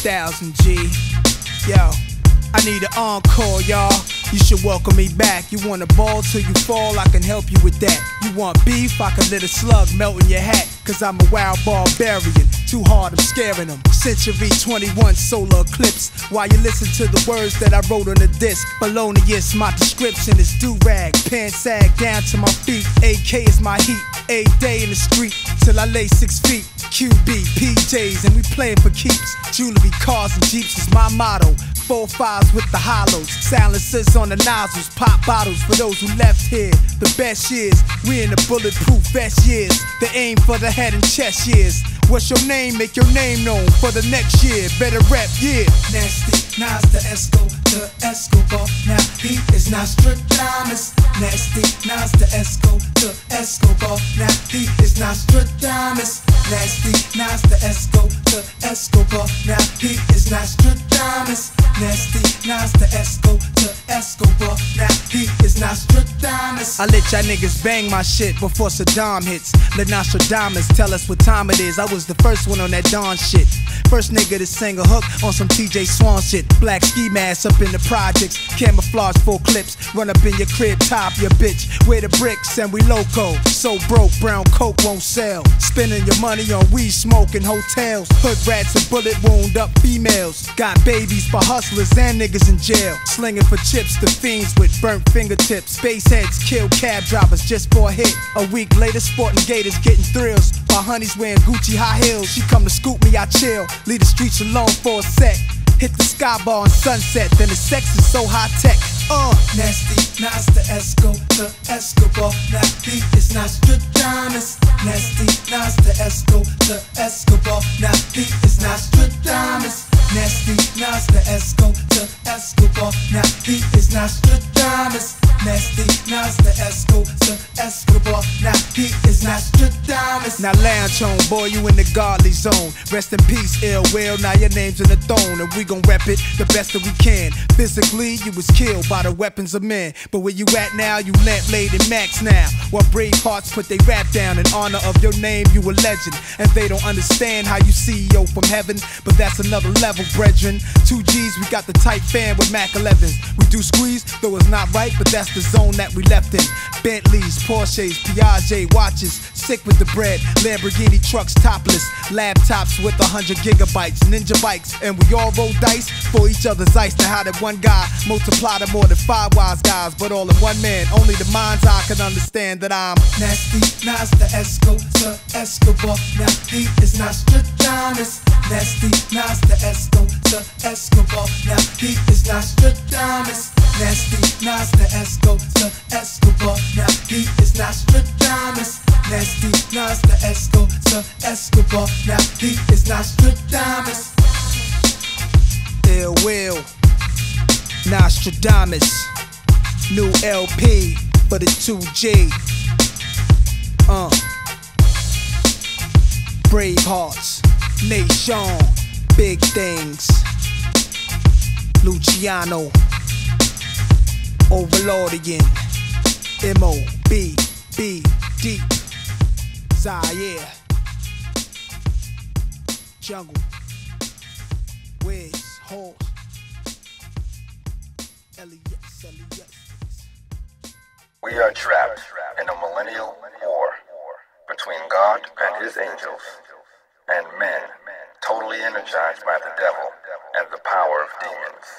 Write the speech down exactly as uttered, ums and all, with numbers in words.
thousand G. Yo, I need an encore, y'all. You should welcome me back. You want a ball till you fall, I can help you with that. You want beef, I can let a slug melt in your hat. Cause I'm a wild barbarian, too hard, I'm scaring them. Century twenty-one solar eclipse. While you listen to the words that I wrote on the disc. Felonious, my description is do-rag. Pants sag down to my feet. A K is my heat. A day in the street till I lay six feet. Q B, P Js, and we playing for keeps. Jewelry, cars, and jeeps is my motto. Four fives with the hollows, silencers on the nozzles, pop bottles for those who left here. The best years, we in the bulletproof vest years. The aim for the head and chest years. What's your name? Make your name known for the next year. Better rap, yeah. Nasty, Nas the Esco, the Escobar. Now he is Nostradamus. Nasty, Nas the Esco, the Escobar. Now he is Nostradamus. Nasty, Nas the Esco, the Escobar. Now he is Nostradamus. Nasty, Nas the Esco, the Escobar. Now he is Nostradamus. I let y'all niggas bang my shit before Saddam hits. Let Nostradamus tell us what time it is. I was the first one on that Dawn shit. First nigga to sing a hook on some T J Swan shit. Black ski mask up in the projects, camouflage full clips. Run up in your crib, top your bitch. Where the bricks and we loco. So broke, brown coke won't sell. Spending your money on weed, smoke in hotels. Hood rats and bullet wound up females. Got babies for hustlers and niggas in jail. Slinging for chips, the fiends with burnt fingertips. Space heads kill cab drivers just for a hit. A week later, sporting gators getting thrills. My honey's wearing Gucci high heels. She come to scoop me, I chill. Leave the streets alone for a sec. Hit the sky bar on sunset, then the sex is so high tech. Uh. Nasty, Nas the Esco, the Escobar. Now he is Nostradamus. Nasty, Nas the Esco, the Escobar. Now he is Nostradamus. Nasty, Nas the Esco, the Escobar. Now he is Nostradamus. Nasty, Nas the Esco, the Escobar. Now he is Nostradamus. Now lounge on, boy, you in the godly zone. Rest in peace, ill will. Now your name's in the throne, and we gon' rep it the best that we can. Physically, you was killed by the weapons of men, but where you at now, you lamp laid in max now. While brave hearts put they rap down in honor of your name, you a legend. And they don't understand how you C E O from heaven, but that's another level, brethren. Two G's, we got the tight fan with Mac elevens. We do squeeze, though it's not right, but that's the zone that we left in. Bentleys, Porsches, Piaget watches, sick with the bread. Lamborghini trucks topless, laptops with a hundred gigabytes, ninja bikes, and we all roll dice for each other's ice. Now how did one guy multiply to more than five wise guys, but all in one man? Only the mind's eye can understand that I'm Nasty, Nas the Esco, the Escobar. Now he is Nostradamus. Nasty, Nas the Esco, the Escobar. Now he is Nostradamus. Nasty, Nas the Esco, the Escobar. Now he is Nostradamus. Nasty, Nas the Esco, the Escobar. Now he is Nostradamus. Ill will, Nostradamus. New L P for the two G. Uh, Brave Hearts, Nation, Big Things. Luciano, Overlordian, M O B B D, Zaire, Jungle, Wiz, Horse, Elias, Elias. We are trapped in a millennial war between God and his angels and men totally energized by the devil and the power of demons.